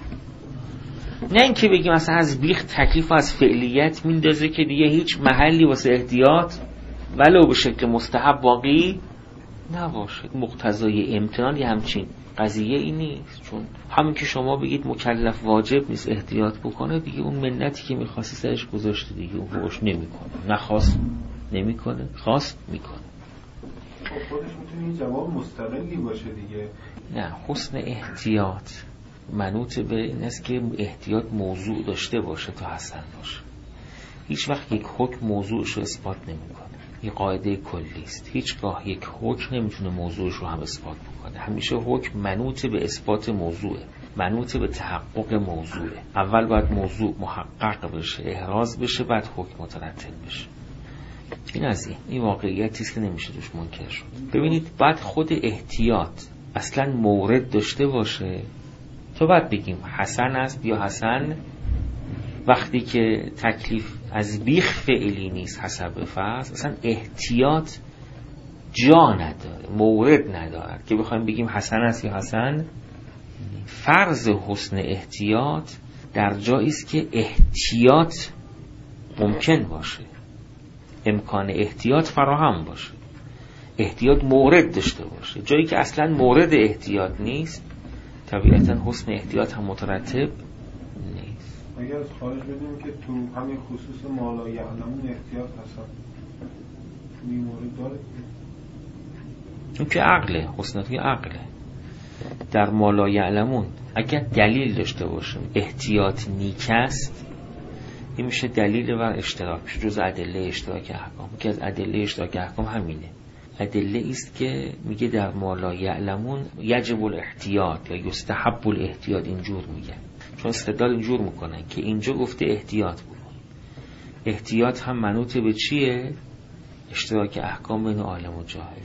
نه اینکه بگیم مثلا از بیخ تکلیف از فعلیت میندازه که دیگه هیچ محلی واسه احتیاط ولو به شکل مستحب باقی نباشه. مقتضای امتنان یه همچین قضیه ای نیست، چون همین که شما بگید مکلف واجب نیست احتیاط بکنه دیگه اون منتی که میخواستی سرش گذاشته دیگه اون روش نمیکنه، نخواست نمیکنه خواست میکنه. خودش میتونه این جواب مستقلی باشه دیگه. نه، حسن احتیاط منوط به این است که احتیاط موضوع داشته باشه تا حسن باشه. هیچ وقت یک حکم موضوعش رو اثبات نمیکنه، این قاعده کلی است. هیچگاه یک حکم نمیتونه موضوعش رو هم اثبات بکنه. همیشه حکم منوط به اثبات موضوعه، منوط به تحقق موضوعه. اول باید موضوع محقق بشه، احراز بشه، بعد حکم مترتب بشه. این از این این واقعیتی است که نمیشه توش منکر شد. ببینید بعد خود احتیاط اصلا مورد داشته باشه تو بعد بگیم حسن است یا حسن. وقتی که تکلیف از بیخ فعلی نیست حسب فرض، اصلا احتیاط جا نداره، مورد نداره که بخوایم بگیم حسن است یا حسن. فرض حسن احتیاط در جایی است که احتیاط ممکن باشه، امکان احتیاط فراهم باشه، احتیاط مورد داشته باشه. جایی که اصلا مورد احتیاط نیست طبیعتا حسن احتیاط هم مترتب نیست. اگر از خارج بدیم که تو همین خصوص مالا یعلمون احتیاط هستن این مورد داره، اون که عقله، حسن توی عقله. در مالا یعلمون اگر دلیل داشته باشیم احتیاط نیک است، این میشه دلیل بر اشتراک، میشه جز ادله اشتراک احکام. که از ادله اشتراک احکام همینه، ادله است که میگه در مالا یعلمون یجب الاحتیاط یا یستحب الاحتیاط، اینجور میگه. چون استدلال اینجور میکنن که اینجا گفته احتیاط بکن، احتیاط هم منوط به چیه؟ اشتراک احکام بین عالم و جاهل.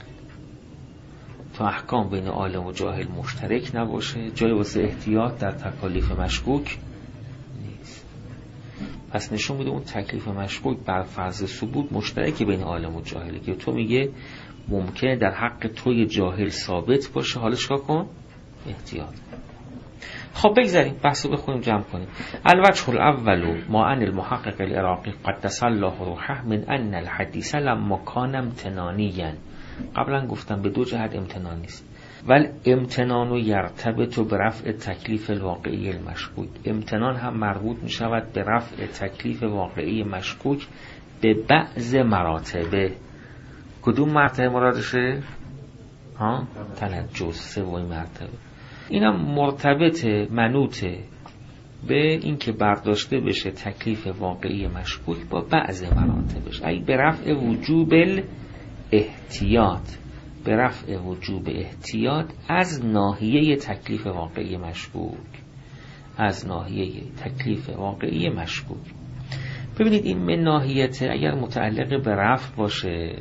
تا احکام بین عالم و جاهل مشترک نباشه جای واسه احتیاط در تکالیف مشکوک نیست. پس نشون میده اون تکلیف مشکوک بر فرض ثبوت مشترک بین عالم و جاهلی که تو میگه ممکنه در حق توی جاهل ثابت باشه، حالا چیکار کن؟ احتیاط. خب بگذاریم بحثو بخونیم جمع کنیم. الوجه الاول ما ان المحقق العراقی قدس الله روحه من ان الحدیث لما کان امتنانیا. قبلا گفتم به دو جهت امتنان نیست. ول امتنان و یرتبط به رفع تکلیف الواقعی المشکوک. امتنان هم مربوط می شود به رفع تکلیف واقعی مشکوک به بعض مراتب. کدوم مرتبه مرادشه؟ ها؟ تنجز، سومین مرتبه. اینم مرتبط منوطه به این که برداشته بشه تکلیف واقعی مشکوک با بعض مراتبش. ای به رفع وجوب الاحتیاط، به رفع وجوب احتیاط از ناحیه تکلیف واقعی مشکوک، از ناحیه تکلیف واقعی مشکوک. ببینید این من ناحیته اگر متعلق به رفع باشه،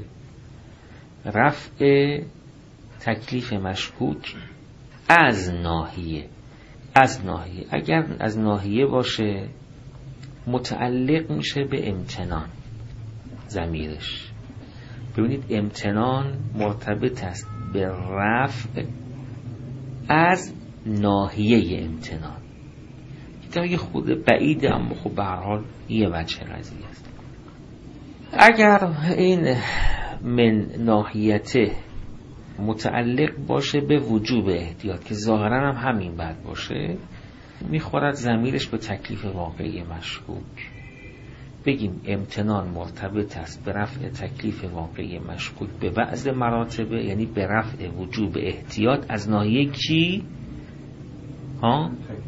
رفع تکلیف مشکوک از ناحیه، از ناحیه اگر از ناحیه باشه متعلق میشه به امتنان ضمیرش. ببینید امتنان مرتبط است به رفع از ناحیه امتنان. که خود بعیده اما خب به هر حال یه وجه قضیه است. اگر این من ناحیته متعلق باشه به وجوب احتیاط که ظاهرا هم همین بد باشه، میخورد ضمیرش به تکلیف واقعی مشکوک. بگیم امتنان مرتبط است به رفع تکلیف واقعی مشکوک به بعض مراتبه، یعنی به رفع وجوب احتیاط از ناحیه کی؟ ها؟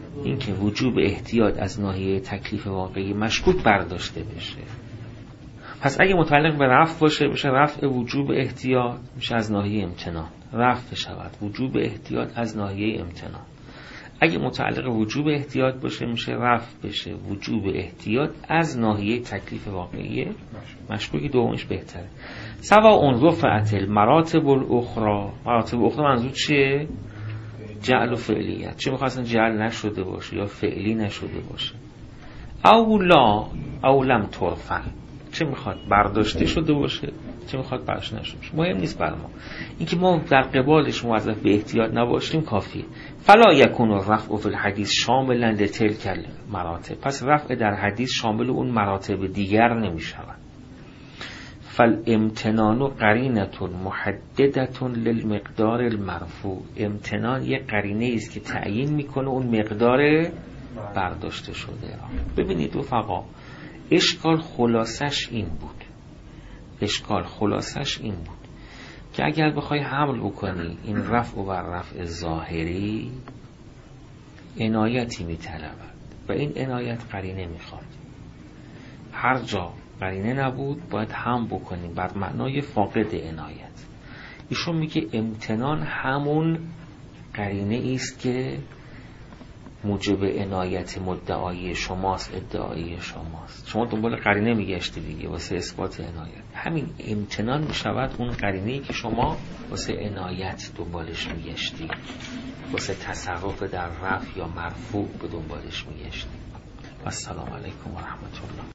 اینکه وجوب احتیاط از ناحیه تکلیف واقعی مشکوک برداشته بشه. پس اگه متعلق به رفع باشه میشه رفع وجوب احتیاط، میشه از ناحیه امتنان رفع شود وجوب احتیاط از ناحیه امتنان. اگه متعلق وجوب احتیاط باشه میشه رفع بشه وجوب احتیاط از ناحیه تکلیف واقعی مشکوکی. دومش بهتره. سواء رفعت المراتب الاخرى، مراتب اخرى منظور چیه؟ جعل و فعلیت. چه میخواستن جعل نشده باشه یا فعلی نشده باشه. او لا او لم ترفع، چه میخواد برداشته شده باشه چه میخواد برداشته نشده باشه، مهم نیست بر ما. اینکه ما در قبالش موظف به احتیاط نباشیم کافیه. فلا یکون الرفع فی الحدیث شاملا لتلک المراتب، پس رفع در حدیث شامل اون مراتب دیگر نمیشود. فالامتنان قرینه محدده للمقدار المرفوع، امتنان یک قرینه است که تعیین میکنه اون مقدار برداشته شده را. ببینید رفقا، اشکال خلاصش این بود اشکال خلاصش این بود که اگر بخوای حمل بکنی این رفع و بر رفع ظاهری عنایتی میطلبد و این عنایت قرینه میخواد. هر جا قرینه نبود باید هم بکنیم بر معنای فاقد عنایت. ایشون میگه امتنان همون قرینه است که موجب عنایت مدعای شماست، ادعای شماست. شما دنبال قرینه میگشتی دیگه واسه اثبات عنایت. همین امتنان میشود اون قرینه‌ای که شما واسه عنایت دنبالش میگشتی، واسه تصرف در رفع یا مرفوع به دنبالش میگشتی. السلام علیکم و رحمت الله.